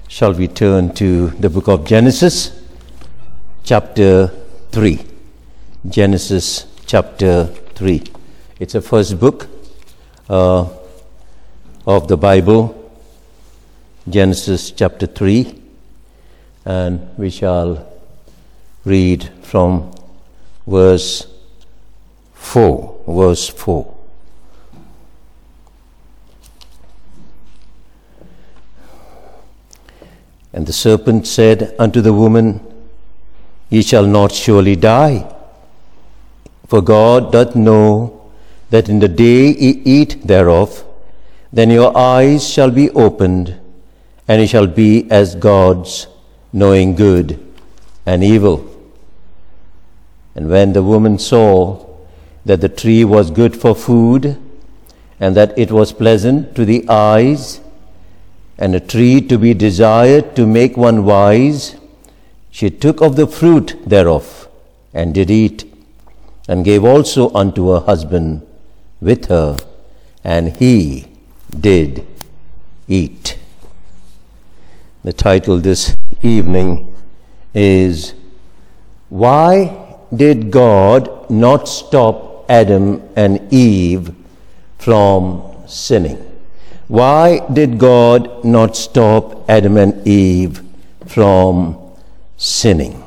shall we turn to the book of Genesis, chapter 3. Genesis chapter 3. It's the first book of the Bible, Genesis chapter 3, and we shall read from verse 4. And the serpent said unto the woman, Ye shall not surely die, for God doth know that in the day ye eat thereof, then your eyes shall be opened, and ye shall be as gods, knowing good and evil. And when the woman saw that the tree was good for food, and that it was pleasant to the eyes, and a tree to be desired to make one wise, she took of the fruit thereof, and did eat, and gave also unto her husband with her, and he did eat. The title this evening is, Why did God not stop Adam and Eve from sinning? Why did God not stop Adam and Eve from sinning?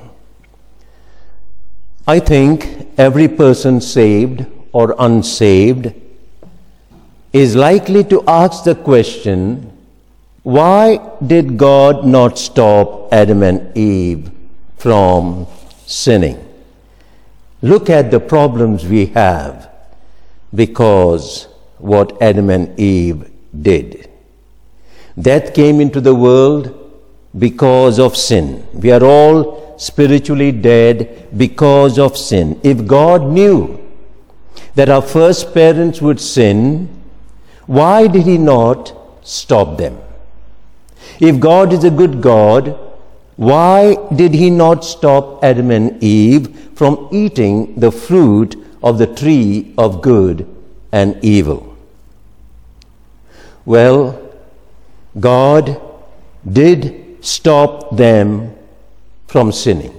I think every person, saved or unsaved, is likely to ask the question, why did God not stop Adam and Eve from sinning? Look at the problems we have because what Adam and Eve did. Death came into the world because of sin. We are all spiritually dead because of sin. If God knew that our first parents would sin, why did he not stop them? If God is a good God, why did he not stop Adam and Eve from eating the fruit of the tree of good and evil? Well, God did stop them from sinning.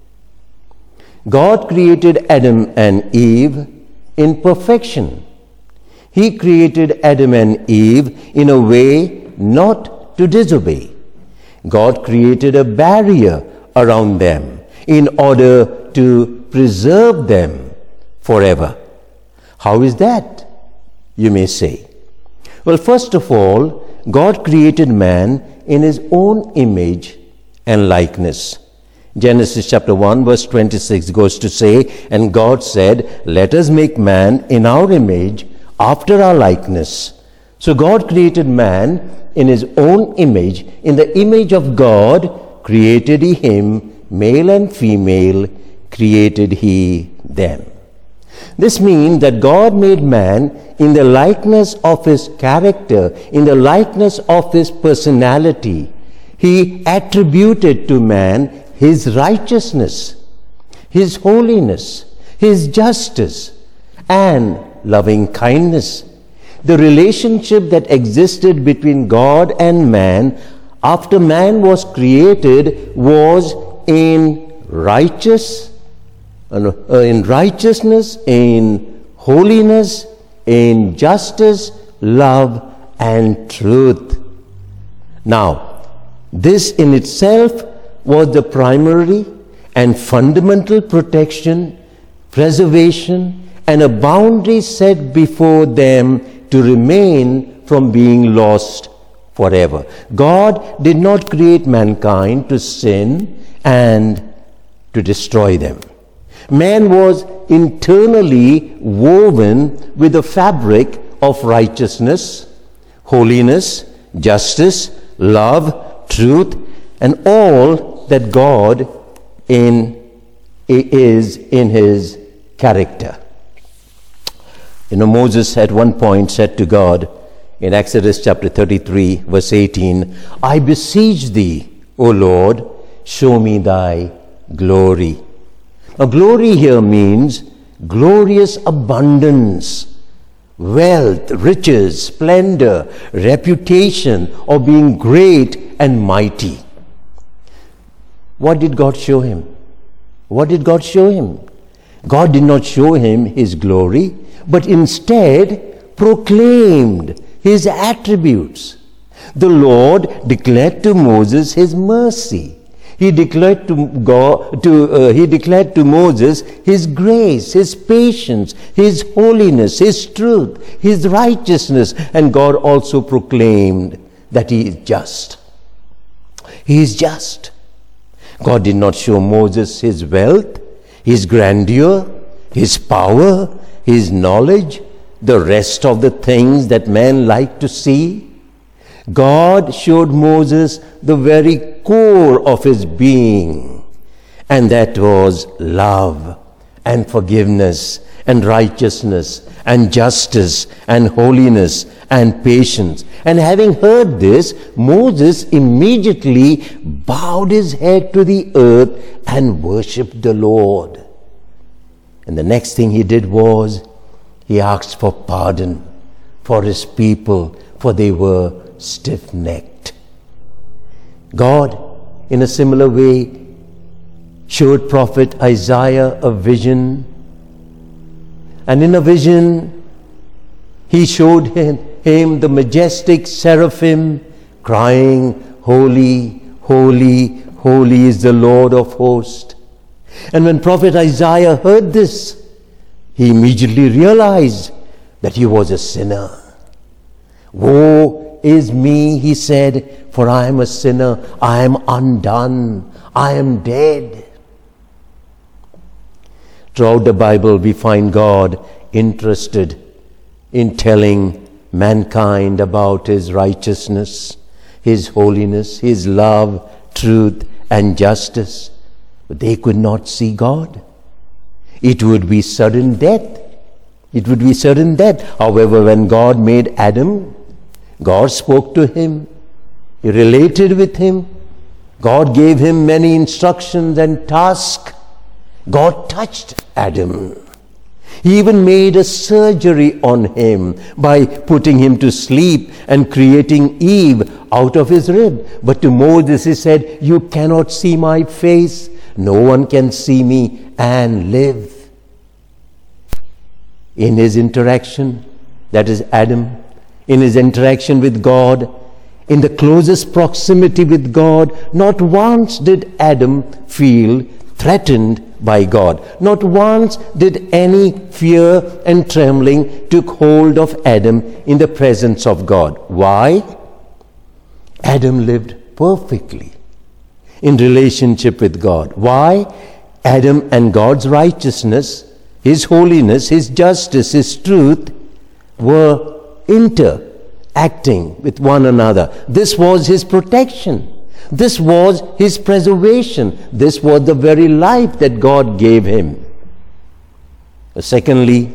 God created Adam and Eve in perfection. He created Adam and Eve in a way not to disobey. God created a barrier around them in order to preserve them forever. How is that, you may say? Well, first of all, God created man in his own image and likeness. Genesis chapter 1 verse 26 goes to say, And God said, Let us make man in our image, after our likeness. So God created man in his own image. In the image of God created he him, male and female created he them. This means that God made man in the likeness of his character, in the likeness of his personality. He attributed to man his righteousness, his holiness, his justice, and loving kindness. The relationship that existed between God and man after man was created was in righteousness, in holiness, in justice, love, and truth. Now, this in itself was the primary and fundamental protection, preservation, and a boundary set before them to remain from being lost forever. God did not create mankind to sin and to destroy them. Man was internally woven with the fabric of righteousness, holiness, justice, love, truth, and all that God is in his character. Moses at one point said to God in Exodus chapter 33 verse 18, I beseech thee, O Lord, show me thy glory. Now, glory here means glorious abundance, wealth, riches, splendor, reputation, or being great and mighty. What did God show him? What did God show him? God did not show him his glory, but instead proclaimed his attributes. The Lord declared to Moses his mercy. He declared to Moses his grace, his patience, his holiness, his truth, his righteousness, and God also proclaimed that he is just. He is just. God did not show Moses his wealth, his grandeur, his power, his knowledge, the rest of the things that men like to see. God showed Moses the very core of his being, and that was love and forgiveness and righteousness and justice and holiness and patience. And having heard this, Moses immediately bowed his head to the earth and worshipped the Lord. And the next thing he did was, he asked for pardon for his people, for they were stiff-necked. God, in a similar way, showed prophet Isaiah a vision. And in a vision, he showed him the majestic seraphim crying, "Holy, holy, holy is the Lord of hosts." And when prophet Isaiah heard this, he immediately realized that he was a sinner. "Woe is me," he said, "for I am a sinner. I am undone. I am dead." Throughout the Bible, we find God interested in telling mankind about his righteousness, his holiness, his love, truth, and justice. But they could not see God. It would be sudden death. It would be sudden death. However, when God made Adam, God spoke to him. He related with him. God gave him many instructions and tasks. God touched Adam. He even made a surgery on him by putting him to sleep and creating Eve out of his rib. But to Moses he said, "You cannot see my face. No one can see me and live." In his interaction, that is Adam, in his interaction with God, in the closest proximity with God, not once did Adam feel threatened by God. Not once did any fear and trembling took hold of Adam in the presence of God. Why? Adam lived perfectly in relationship with God. Why? Adam and God's righteousness, his holiness, his justice, his truth were interacting with one another. This was his protection. This was his preservation. This was the very life that God gave him. Secondly,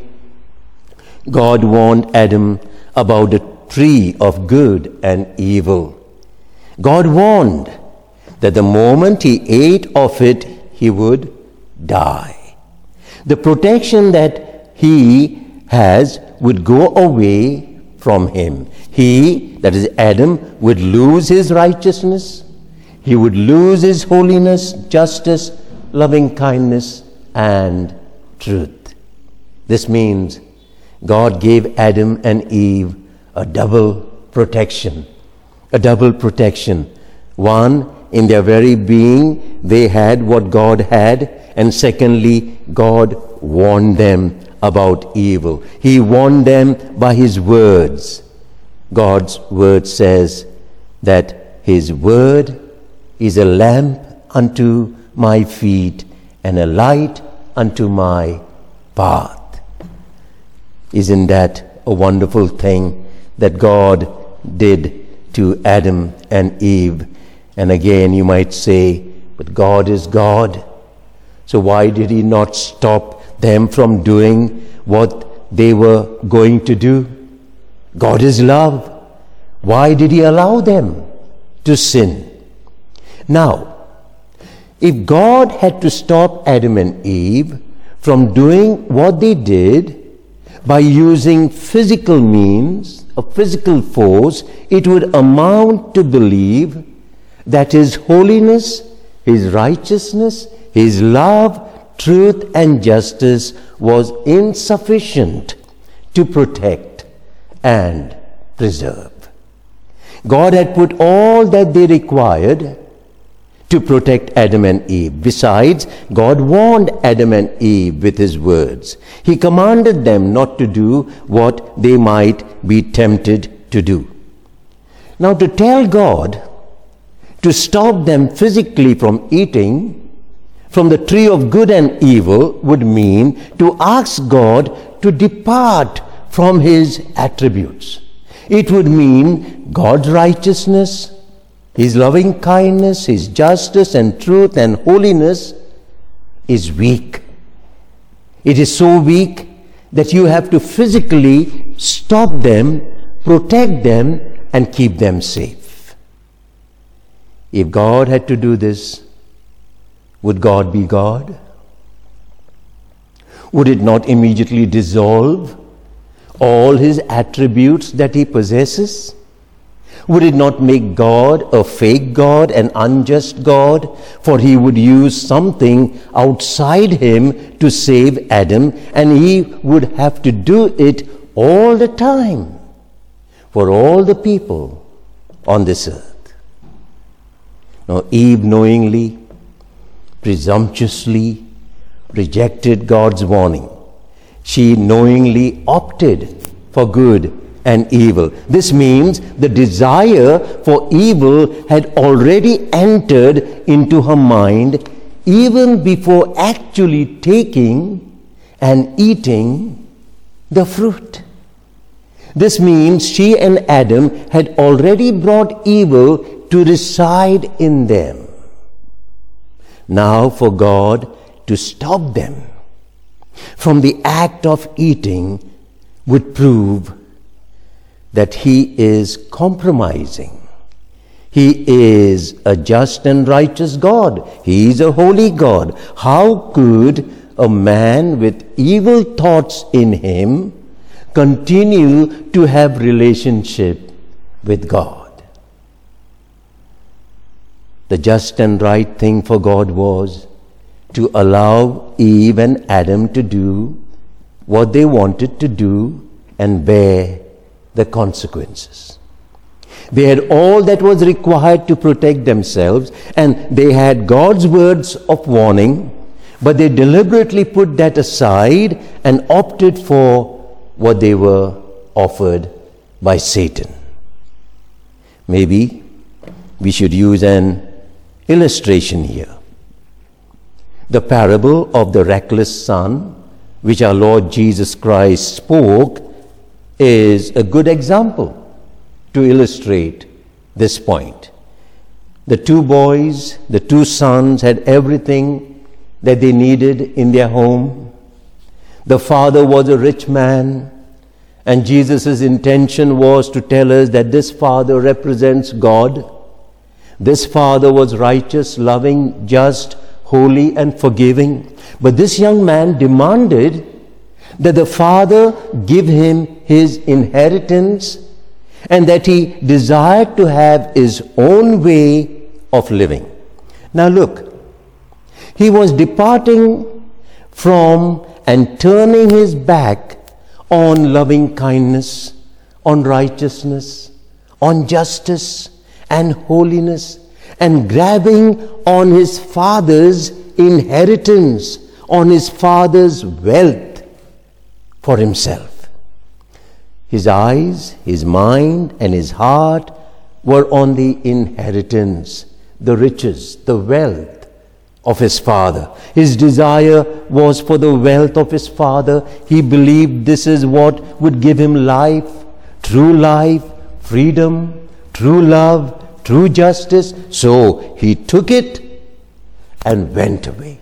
God warned Adam about the tree of good and evil. God warned that the moment he ate of it, he would die. The protection that he has would go away from him. He, that is Adam, would lose his righteousness. He would lose his holiness, justice, loving kindness, and truth. This means God gave Adam and Eve a double protection. A double protection. One, in their very being, they had what God had. And secondly, God warned them about evil. He warned them by his words. God's word says that his word is a lamp unto my feet and a light unto my path. Isn't that a wonderful thing that God did to Adam and Eve? And again you might say, but God is God. So why did he not stop them from doing what they were going to do? God is love. Why did he allow them to sin? Now, if God had to stop Adam and Eve from doing what they did by using physical means, a physical force, it would amount to believe that His holiness, His righteousness, His love, truth and justice was insufficient to protect and preserve. God had put all that they required to protect Adam and Eve. Besides, God warned Adam and Eve with His words. He commanded them not to do what they might be tempted to do. Now, to tell God to stop them physically from eating from the tree of good and evil would mean to ask God to depart from His attributes. It would mean God's righteousness, His loving kindness, His justice and truth and holiness is weak. It is so weak that you have to physically stop them, protect them, and keep them safe. If God had to do this, would God be God? Would it not immediately dissolve all His attributes that He possesses? Would it not make God a fake God, an unjust God? For He would use something outside Him to save Adam, and He would have to do it all the time for all the people on this earth. Now, Eve knowingly, presumptuously rejected God's warning. She knowingly opted for good and evil. This means the desire for evil had already entered into her mind even before actually taking and eating the fruit. This means she and Adam had already brought evil to reside in them. Now for God to stop them from the act of eating would prove that He is compromising. He is a just and righteous God. He is a holy God. How could a man with evil thoughts in him continue to have relationship with God? The just and right thing for God was to allow Eve and Adam to do what they wanted to do and bear the consequences. They had all that was required to protect themselves, and they had God's words of warning, but they deliberately put that aside and opted for what they were offered by Satan. Maybe we should use an illustration here. The parable of the reckless son, which our Lord Jesus Christ spoke, is a good example to illustrate this point. The two boys, the two sons, had everything that they needed in their home. The father was a rich man, and Jesus' intention was to tell us that this father represents God. This father was righteous, loving, just, holy, and forgiving. But this young man demanded that the father give him his inheritance and that he desired to have his own way of living. Now look, he was departing from and turning his back on loving kindness, on righteousness, on justice and holiness, and grabbing on his father's inheritance, on his father's wealth for himself. His eyes, his mind, and his heart were on the inheritance, the riches, the wealth of his father. His desire was for the wealth of his father. He believed this is what would give him life, freedom, true love, true justice. So he took it and went away.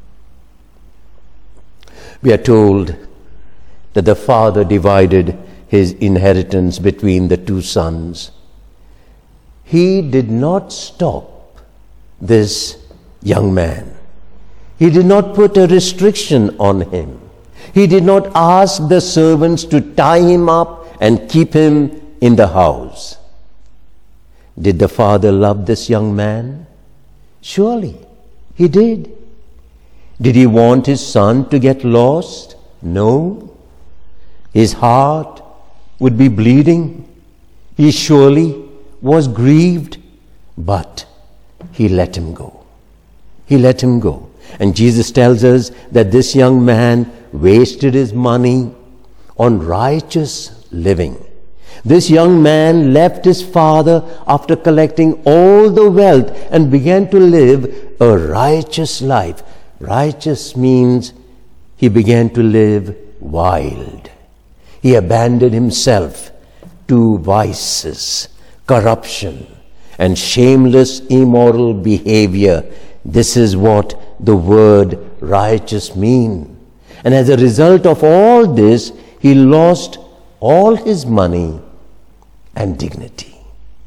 We are told that the father divided his inheritance between the two sons. He did not stop this young man. He did not put a restriction on him. He did not ask the servants to tie him up and keep him in the house. Did the father love this young man? Surely he did. Did he want his son to get lost? No. His heart would be bleeding. He surely was grieved, but he let him go. He let him go. And Jesus tells us that this young man wasted his money on righteous living. This young man left his father after collecting all the wealth and began to live a righteous life. Righteous means he began to live wild. He abandoned himself to vices, corruption, and shameless immoral behavior. This is what the word righteous means. And as a result of all this, he lost all his money and dignity.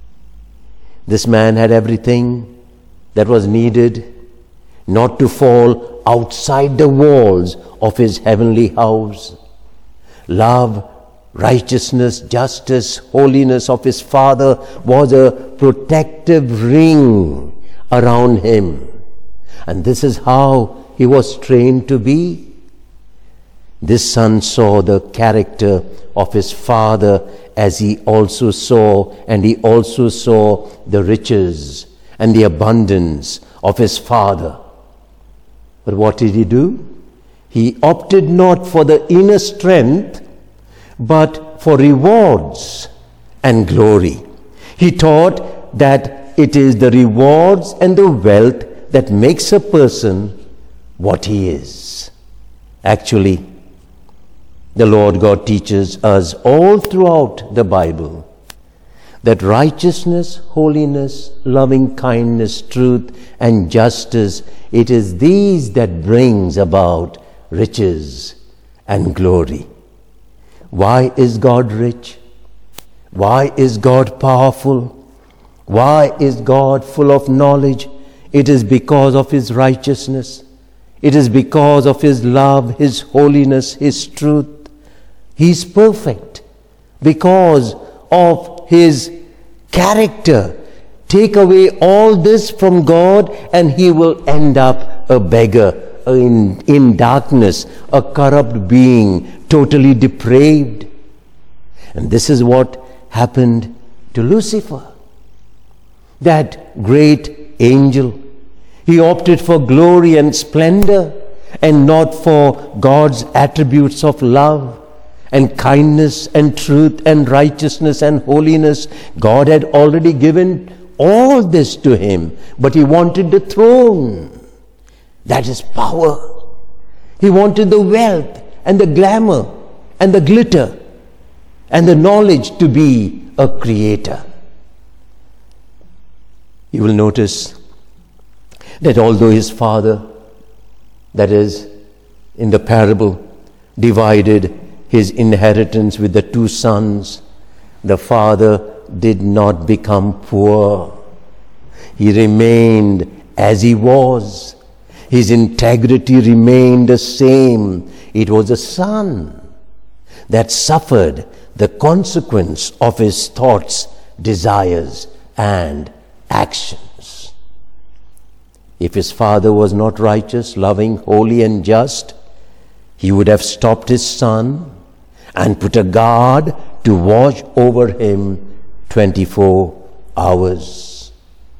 This man had everything that was needed not to fall outside the walls of his heavenly house. Love, righteousness, justice, holiness of his father was a protective ring around him. And this is how he was trained to be. This son saw the character of his father as he also saw the riches and the abundance of his father. But what did he do? He opted not for the inner strength, but for rewards and glory. He thought that it is the rewards and the wealth that makes a person what he is. Actually, the Lord God teaches us all throughout the Bible that righteousness, holiness, loving kindness, truth, and justice, it is these that brings about riches and glory. Why is God rich? Why is God powerful? Why is God full of knowledge? It is because of His righteousness. It is because of His love, His holiness, His truth. He is perfect because of His character. Take away all this from God and he will end up a beggar, in darkness, a corrupt being, totally depraved. And this is what happened to Lucifer, that great angel. He opted for glory and splendor and not for God's attributes of love and kindness and truth and righteousness and holiness. God had already given all this to him, but he wanted the throne. That is power. He wanted the wealth and the glamour and the glitter and the knowledge to be a creator. You will notice that although his father, that is, in the parable, divided his inheritance with the two sons, the father did not become poor. He remained as he was. His integrity remained the same. It was the son that suffered the consequence of his thoughts, desires, and actions. If his father was not righteous, loving, holy, and just, he would have stopped his son and put a guard to watch over him 24 hours.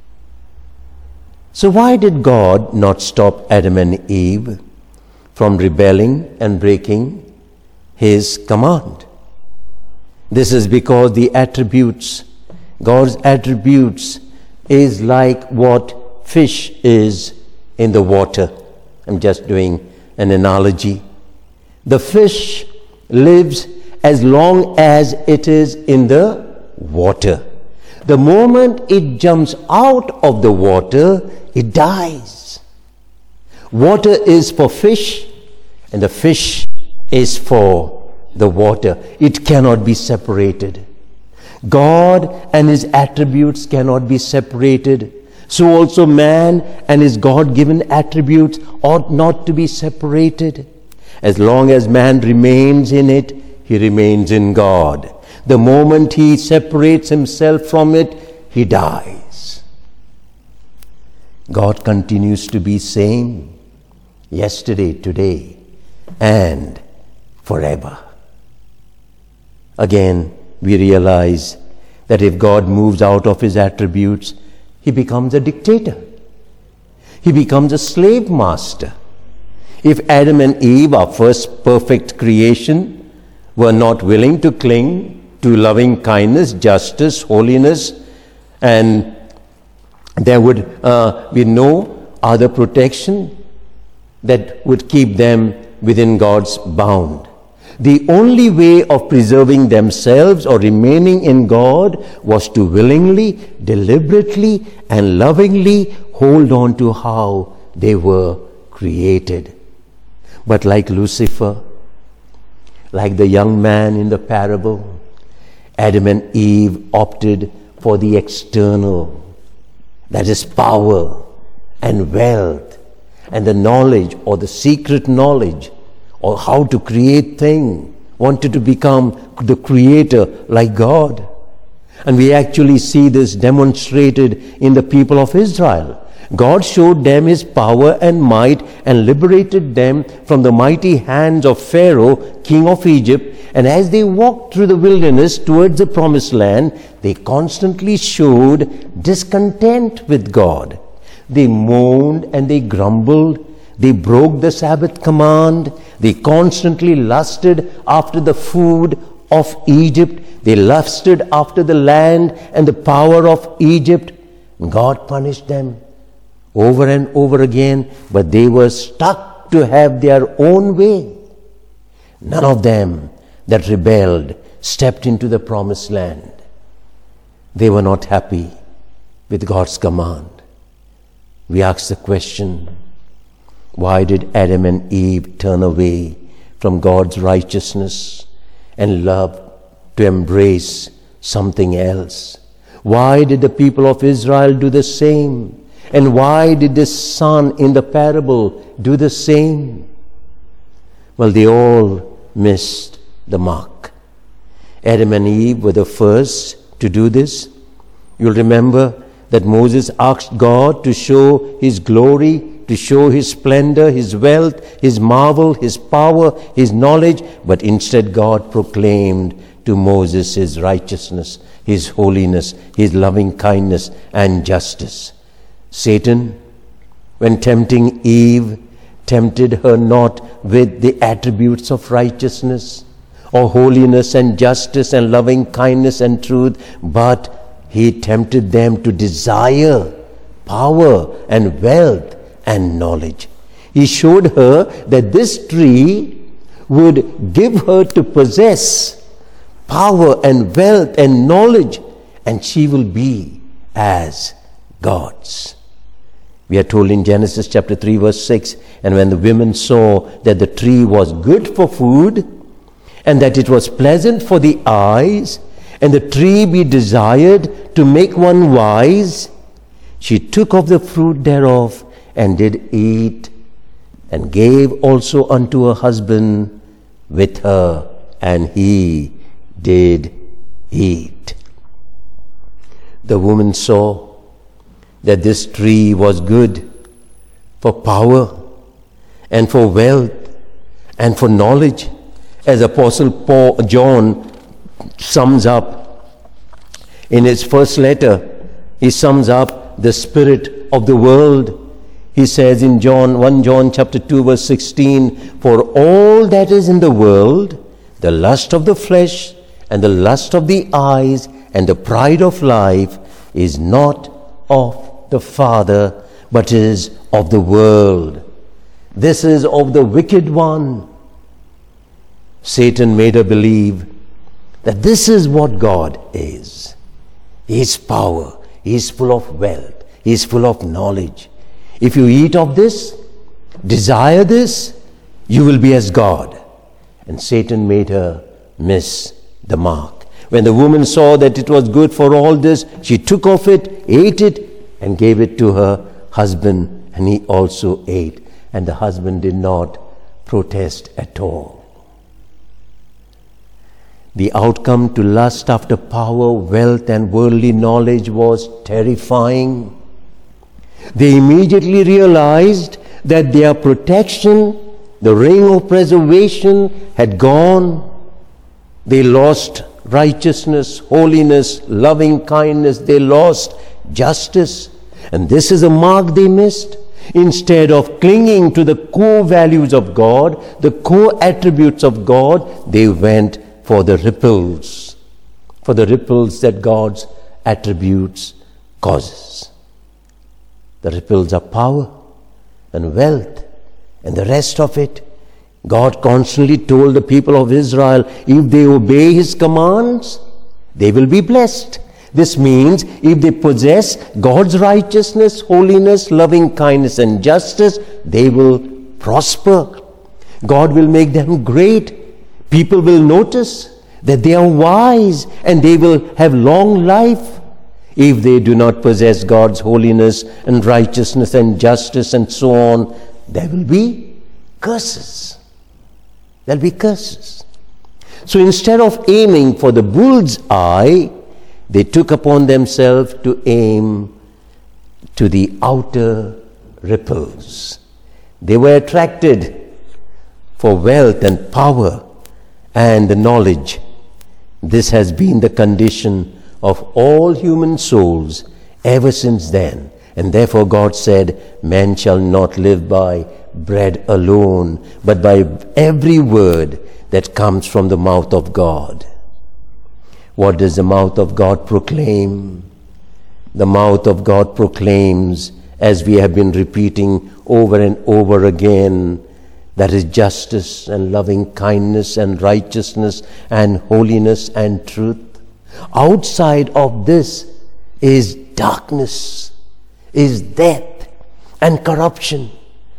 So why did God not stop Adam and Eve from rebelling and breaking His command? This is because the attributes, God's attributes, is like what fish is in the water. I'm just doing an analogy. The fish lives as long as it is in the water. The moment it jumps out of the water, it dies. Water is for fish, and the fish is for the water. It cannot be separated. God and His attributes cannot be separated. So also man and his God-given attributes ought not to be separated. As long as man remains in it, he remains in God. The moment he separates himself from it, he dies. God continues to be same yesterday, today, and forever. Again, we realize that if God moves out of his attributes, he becomes a dictator. He becomes a slave master. If Adam and Eve, our first perfect creation, were not willing to cling to loving kindness, justice, holiness, and there would be no other protection that would keep them within God's bound. The only way of preserving themselves or remaining in God was to willingly, deliberately, and lovingly hold on to how they were created. But like Lucifer, like the young man in the parable, Adam and Eve opted for the external, that is power and wealth and the knowledge or the secret knowledge or how to create things, wanted to become the creator like God. And we actually see this demonstrated in the people of Israel. God showed them his power and might and liberated them from the mighty hands of Pharaoh, king of Egypt. And as they walked through the wilderness towards the promised land, they constantly showed discontent with God. They moaned and they grumbled. They broke the Sabbath command. They constantly lusted after the food of Egypt. They lusted after the land and the power of Egypt. God punished them over and over again, but they were stuck to have their own way. None of them that rebelled stepped into the promised land. They were not happy with God's command. We ask the question, why did Adam and Eve turn away from God's righteousness and love to embrace something else? Why did the people of Israel do the same? And why did this son in the parable do the same? Well, they all missed the mark. Adam and Eve were the first to do this. You'll remember that Moses asked God to show his glory, to show his splendor, his wealth, his marvel, his power, his knowledge, but instead God proclaimed to Moses his righteousness, his holiness, his loving kindness and justice. Satan, when tempting Eve, tempted her not with the attributes of righteousness or holiness and justice and loving kindness and truth, but he tempted them to desire power and wealth and knowledge. He showed her that this tree would give her to possess power and wealth and knowledge, and she will be as gods. We are told in Genesis chapter 3 verse 6, and when the women saw that the tree was good for food, and that it was pleasant for the eyes, and the tree be desired to make one wise, she took of the fruit thereof, and did eat, and gave also unto her husband with her, and he did eat. The woman saw that this tree was good for power and for wealth and for knowledge, as Apostle John sums up in his first letter. He sums up the spirit of the world. He says in 1 John chapter 2 verse 16, for all that is in the world, the lust of the flesh and the lust of the eyes and the pride of life is not of the Father, but is of the world. This is of the wicked one. Satan made her believe that this is what God is. He is power. He is full of wealth. He is full of knowledge. If you eat of this, desire this, you will be as God. And Satan made her miss the mark. When the woman saw that it was good for all this, she took of it, ate it, and gave it to her husband, and he also ate. And the husband did not protest at all. The outcome to lust after power, wealth, and worldly knowledge was terrifying. They immediately realized that their protection, the ring of preservation, had gone. They lost righteousness, holiness, loving kindness. They lost justice. And this is a mark they missed. Instead of clinging to the core values of God, the core attributes of God, they went for the ripples that God's attributes causes. The ripples are power and wealth and the rest of it. God constantly told the people of Israel, if they obey His commands, they will be blessed. This means if they possess God's righteousness, holiness, loving kindness and justice, they will prosper. God will make them great. People will notice that they are wise and they will have long life. If they do not possess God's holiness and righteousness and justice and so on, there will be curses. There will be curses. So instead of aiming for the bull's eye, they took upon themselves to aim to the outer ripples. They were attracted for wealth and power and knowledge. This has been the condition of all human souls ever since then. And therefore God said, man shall not live by bread alone, but by every word that comes from the mouth of God. What does the mouth of God proclaim? The mouth of God proclaims, as we have been repeating over and over again, that is justice and loving kindness and righteousness and holiness and truth. Outside of this is darkness, is death and corruption.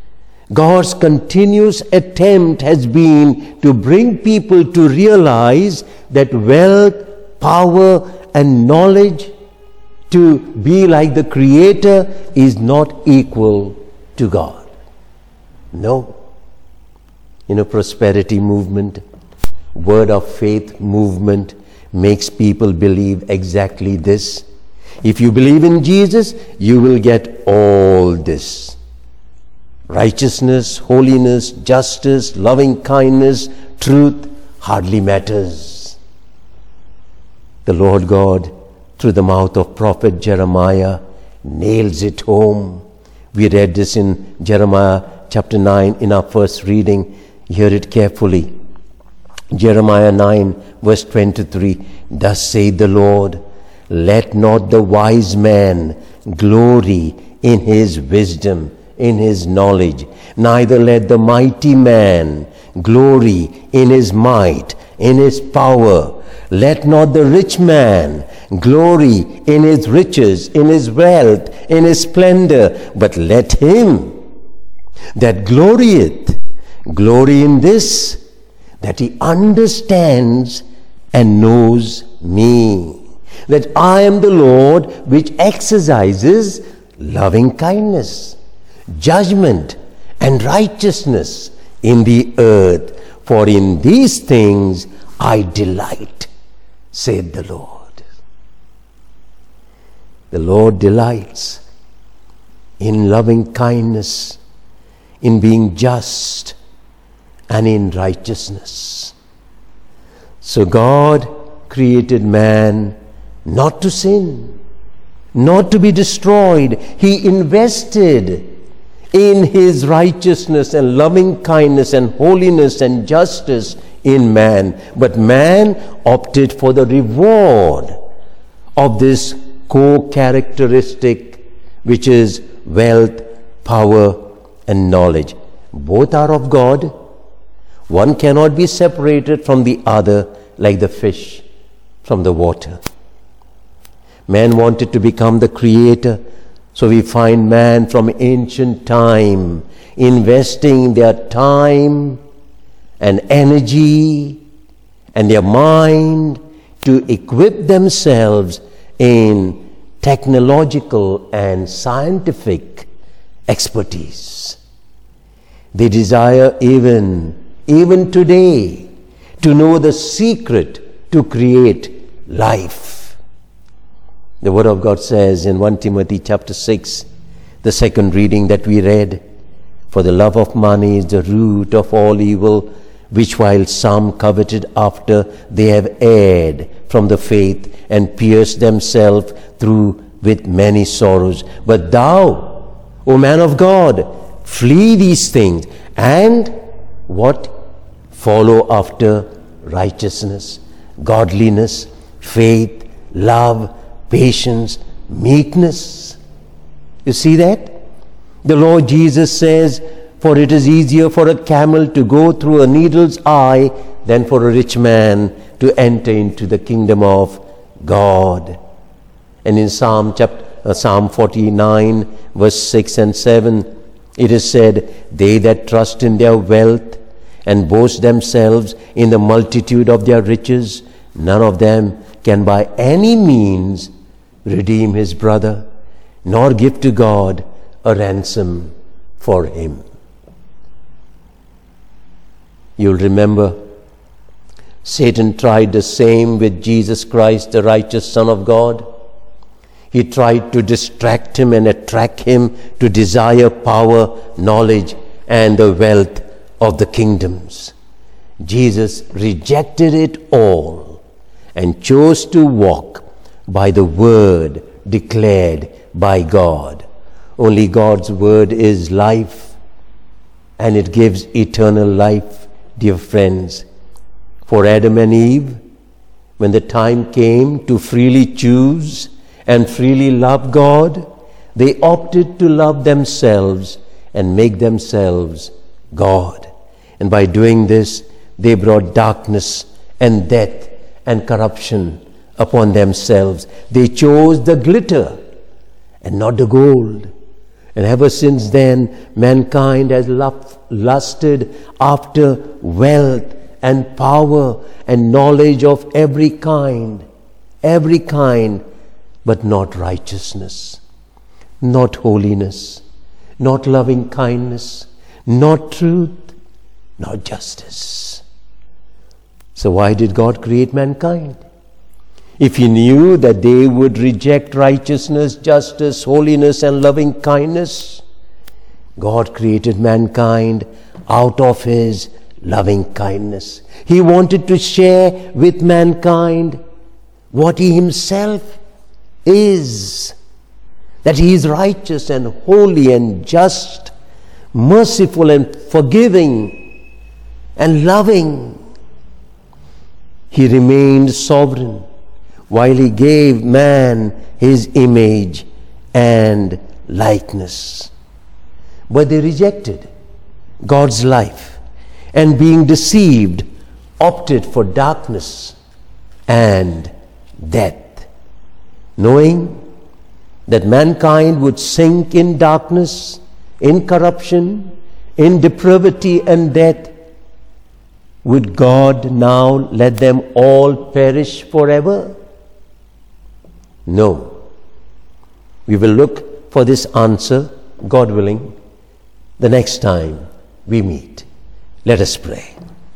God's continuous attempt has been to bring people to realize that wealth, power and knowledge, to be like the Creator, is not equal to God. No. In a prosperity movement, word of faith movement makes people believe exactly this. If you believe in Jesus, you will get all this. Righteousness, holiness, justice, loving kindness, truth hardly matters. The Lord God, through the mouth of prophet Jeremiah, nails it home. We read this in Jeremiah chapter 9 in our first reading. Hear it carefully. Jeremiah 9 verse 23. Thus saith the Lord, let not the wise man glory in his wisdom, in his knowledge, neither let the mighty man glory in his might, in his power. Let not the rich man glory in his riches, in his wealth, in his splendor, but let him that glorieth glory in this, that he understands and knows me, that I am the Lord which exercises loving kindness, judgment and righteousness in the earth, for in these things I delight, saith the Lord. The Lord delights in loving kindness, in being just, and in righteousness. So God created man not to sin, not to be destroyed. He invested in His righteousness and loving kindness and holiness and justice in man. But man opted for the reward of this core characteristic, which is wealth, power, and knowledge. Both are of God. One cannot be separated from the other, like the fish from the water. Man wanted to become the creator, so we find man from ancient time investing their time and energy and their mind to equip themselves in technological and scientific expertise. They desire even today to know the secret to create life. The Word of God says in 1 Timothy chapter 6, the second reading that we read, "For the love of money is the root of all evil, which while some coveted after, they have erred from the faith and pierced themselves through with many sorrows. But thou, O man of God, flee these things, and" what? "Follow after righteousness, godliness, faith, love, patience, meekness." You see that? The Lord Jesus says, "For it is easier for a camel to go through a needle's eye than for a rich man to enter into the kingdom of God." And in Psalm 49, verse 6 and 7, it is said, "They that trust in their wealth and boast themselves in the multitude of their riches, none of them can by any means redeem his brother, nor give to God a ransom for him." You'll remember Satan tried the same with Jesus Christ, the righteous Son of God. He tried to distract him and attract him to desire power, knowledge, and the wealth of the kingdoms. Jesus rejected it all and chose to walk by the word declared by God. Only God's word is life, and it gives eternal life, dear friends. For Adam and Eve, when the time came to freely choose and freely love God, they opted to love themselves and make themselves God. And by doing this, they brought darkness and death and corruption upon themselves. They chose the glitter and not the gold. And ever since then, mankind has lusted after wealth and power and knowledge of every kind, but not righteousness, not holiness, not loving kindness, not truth, not justice. So why did God create mankind? If he knew that they would reject righteousness, justice, holiness, and loving kindness, God created mankind out of his loving kindness. He wanted to share with mankind what he himself is, that he is righteous and holy and just, merciful and forgiving and loving. He remained sovereign while he gave man his image and likeness. But they rejected God's life, and being deceived, opted for darkness and death, knowing that mankind would sink in darkness, in corruption, in depravity and death. Would God now let them all perish forever? No. We will look for this answer, God willing, the next time we meet. Let us pray.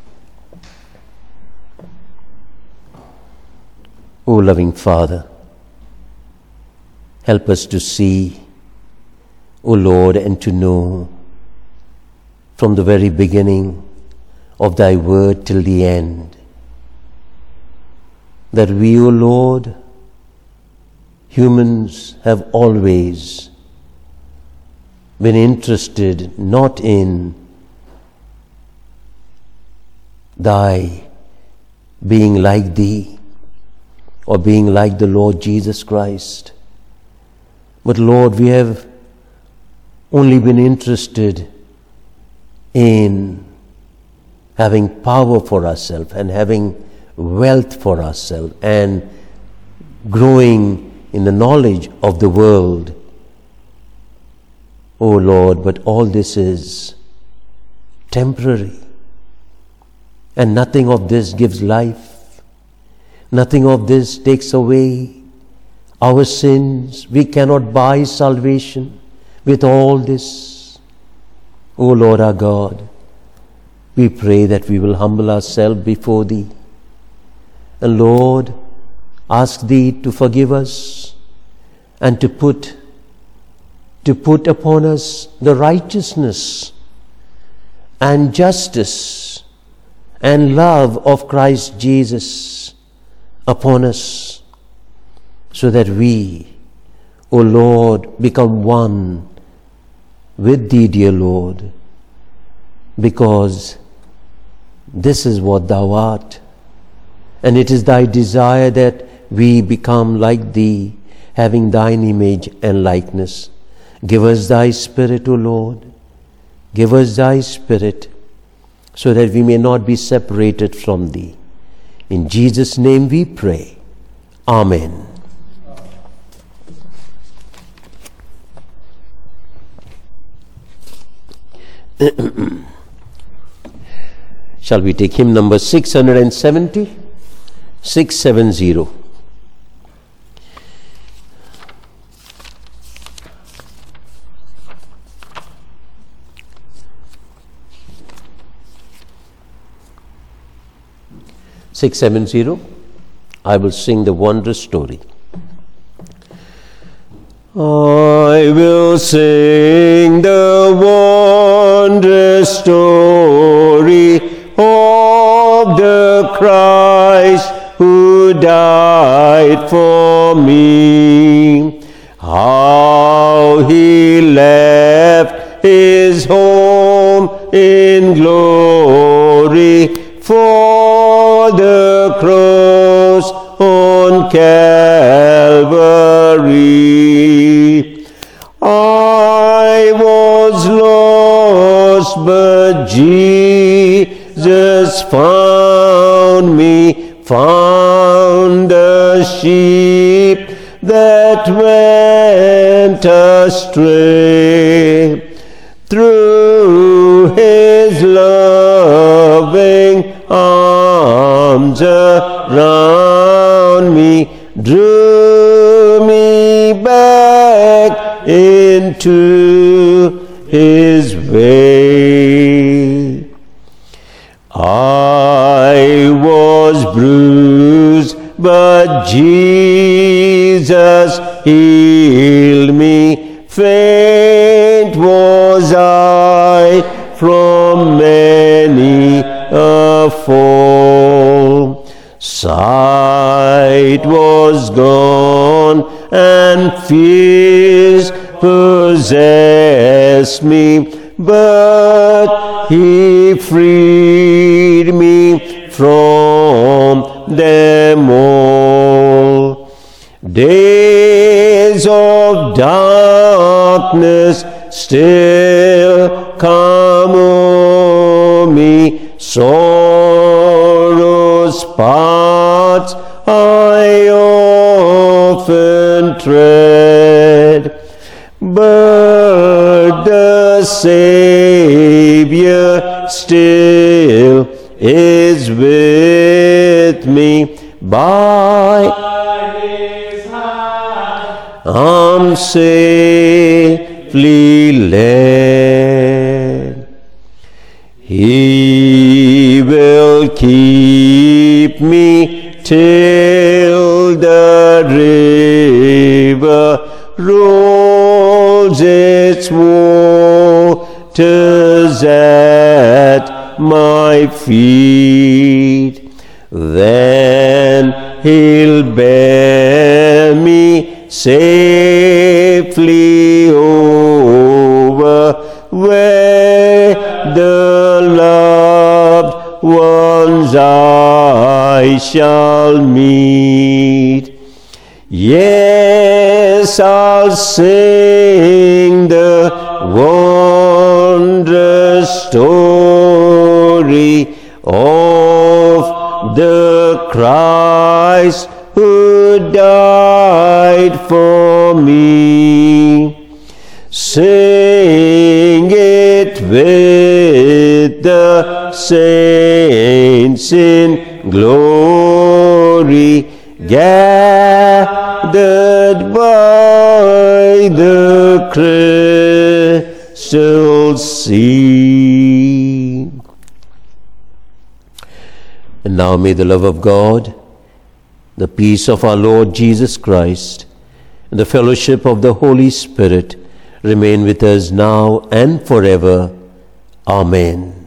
O loving Father, help us to see, O Lord, and to know from the very beginning of Thy word till the end, that we, O Lord, humans have always been interested not in Thy being like Thee or being like the Lord Jesus Christ, but Lord, we have only been interested in having power for ourselves and having wealth for ourselves and growing in the knowledge of the world. Oh Lord, but all this is temporary, and nothing of this gives life. Nothing of this takes away our sins. We cannot buy salvation with all this. O Lord our God, we pray that we will humble ourselves before Thee And Lord, ask Thee to forgive us and to put upon us the righteousness and justice and love of Christ Jesus upon us, so that we, O Lord, become one with Thee, dear Lord, because this is what Thou art, and it is Thy desire that we become like Thee, having Thine image and likeness. Give us Thy Spirit, O Lord. Give us Thy Spirit, so that we may not be separated from Thee. In Jesus' name we pray. Amen. Shall we take hymn number 670? 670. I will sing the wondrous story. I will sing the wondrous story of the Christ who died for me. How He left His home in glory for the cross on Calvary. I was lost, but Jesus found me, found the sheep that went astray. Through His loving arms around me, drew me back into His way. I was bruised, but Jesus healed me. Faint was I from many a fall. Sight was gone and fears possessed me, but He freed me from them all. Days of darkness still come o'er me, sorrow's paths I often tread, but the Savior still is with me. By His hand I'm safely led. He will keep me till the river rolls its waters at my feet. Then He'll bear me safely over where the loved ones I shall meet. Yes, I'll sing the wondrous story of the Christ who died for me. Sing it with the saints in glory, gathered by the crystal sea. And now may the love of God The peace of our Lord Jesus Christ and the fellowship of the Holy Spirit remain with us now and forever. Amen.